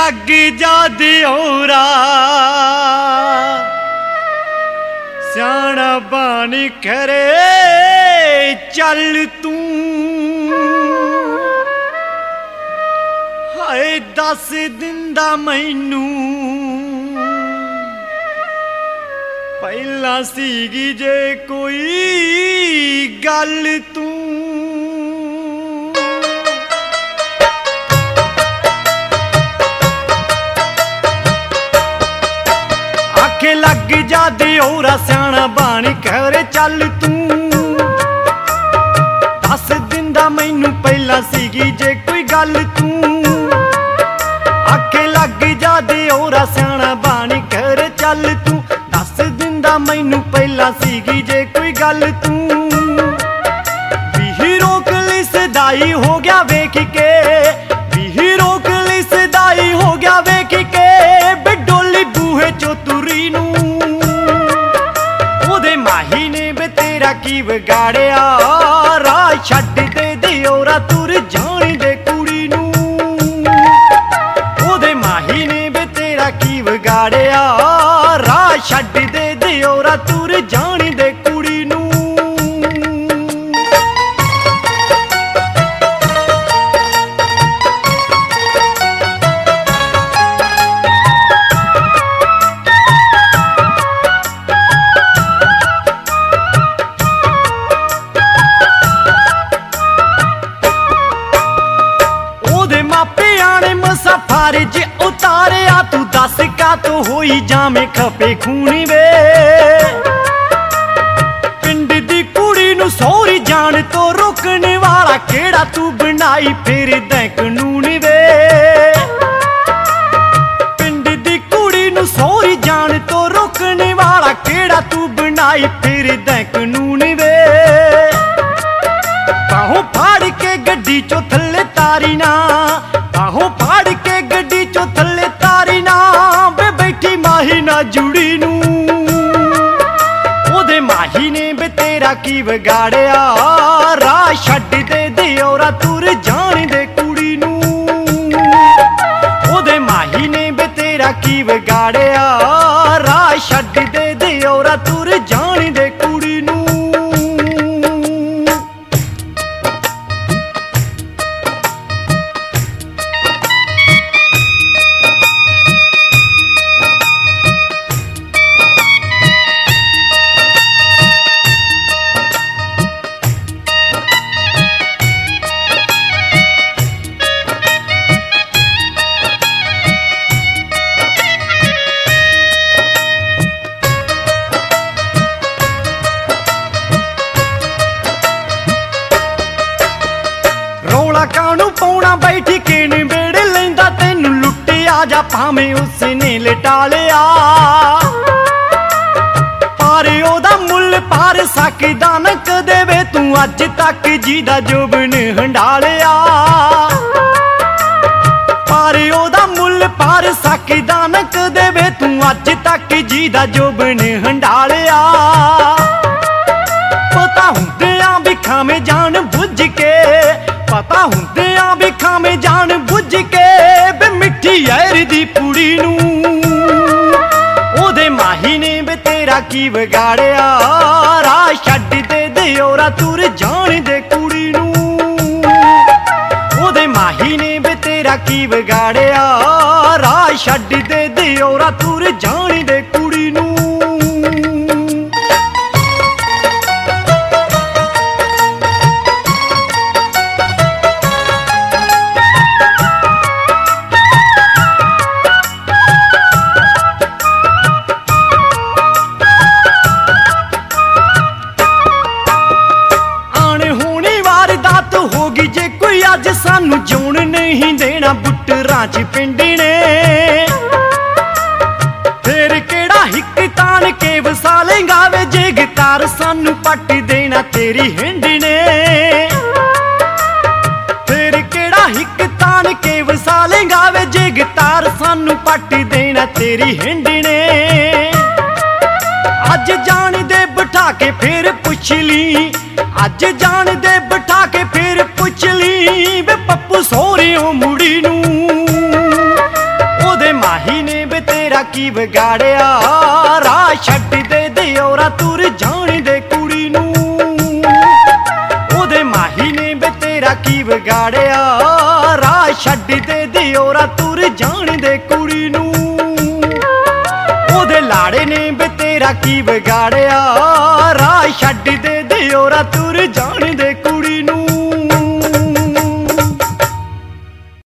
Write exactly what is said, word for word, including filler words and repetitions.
लग जा दियोरा स्याणा बानी करे चल तू हाय दस दिंदा मैनू पहला सीगी जे कोई गल तू आखे लग जा दियोरा स्याणा बानी करे चल तू दस दिंदा मैनू पहला सीगी जे कोई गल तू आखे लग जा दियोरा स्याणा बानी करे चल तू दस दिंदा मैनू पहला सीगी जे कोई गल तू भी रोक ली सदाई हो गया वेख के भी रोक ली सदाई हो गया वेख के बिडोली बूहे चो तुरी नू ओदे माही ने बे तेरा की बिगाड़िया राह छड्ड दे दियोरा तुर जानी दे कुड़ी नू ओदे माही ने बे तेरा की बिगाड़िया राह छड्ड दे दियोरा तुर जानी दे कुड़ी नू फर्ज उतारिया तू दस का तो होई जामे खपे खूनी वे पिंड दी कुड़ी नू सौरी जान तो रोकने वाला केड़ा तू बनाई फिर दै कानून वे पिंड दी कुड़ी नू सौरी जान तो रोकने वाला केड़ा तू बनाई फिर दै कानून वे बाहों फाड़ के गड्डी चो थल्ले तारी ना बाहों फाड़ के गड्डी चो थल्ले तारी ना बे बैठी माही ना जुड़ी नू ओदे माही ने बे तेरा की बिगाड़िया राह छड्ड दे दियोरा तुर जानी दे कुड़ी नू ओदे माही ने बे तेरा की बिगाड़िया राह छड्ड दे दियोरा तुर जानी दे कुड़ी नू कानू पौना बैठी के बेड़े लेंदा तेनू लुटिया जा भावें उसने लिटा लिया पर ओदा मुल पार सकदा न कदे वे तू अज तक जीदा जोबन हंडालिया पर ओदा मुल पार सकदा न कदे वे तू अज तक जीदा जोबन हंडालिया पता हुंदियां भी खावे जान बुझ के पता हुंदियां भी खावे जान बुझ के बे मिठी यार दी पुड़ी नू ओदे माही ने बे तेरा की बिगाड़िया राह छड्ड दे दियोरा तुर जानी दे कुड़ी नू ओदे माही ने बे तेरा की बिगाड़िया राह छड्ड दे दियोरा तुर जानी दे कुड़ी नू अज सानू जून नहीं देना बुटरां च पिंड ने फिर केड़ा हिक तान के वसा लेंगा वे जे गितार सानू पट देना तेरी हिंड ने फिर केड़ा हिक तान के वसा लेंगा वे जे गितार सानू पट देना तेरी हिंड ने अज जान दे बिठा के फिर पुछ ली अज जान दे बिठा के फिर पुछ ली वे पप्पू सोहरियों मुड़ी नू ਕੀ ਵਿਗਾੜਿਆ ਰਾਹ ਛੱਡ ਦੇ ਦਿਓਰਾ ਤੁਰ ਜਾਣ ਦੇ ਕੁੜੀ ਨੂੰ ਉਹਦੇ ਮਾਹੀ ਨੇ ਵੇ ਤੇਰਾ ਕੀ ਵਿਗਾੜਿਆ ਰਾਹ ਛੱਡ ਦੇ ਦਿਓਰਾ ਤੁਰ ਜਾਣ ਦੇ ਕੁੜੀ ਨੂੰ ਉਹਦੇ ਲਾੜੇ ਨੇ ਵੇ ਤੇਰਾ ਕੀ ਵਿਗਾੜਿਆ ਰਾਹ ਛੱਡ ਦੇ ਦਿਓਰਾ ਤੁਰ ਜਾਣ ਦੇ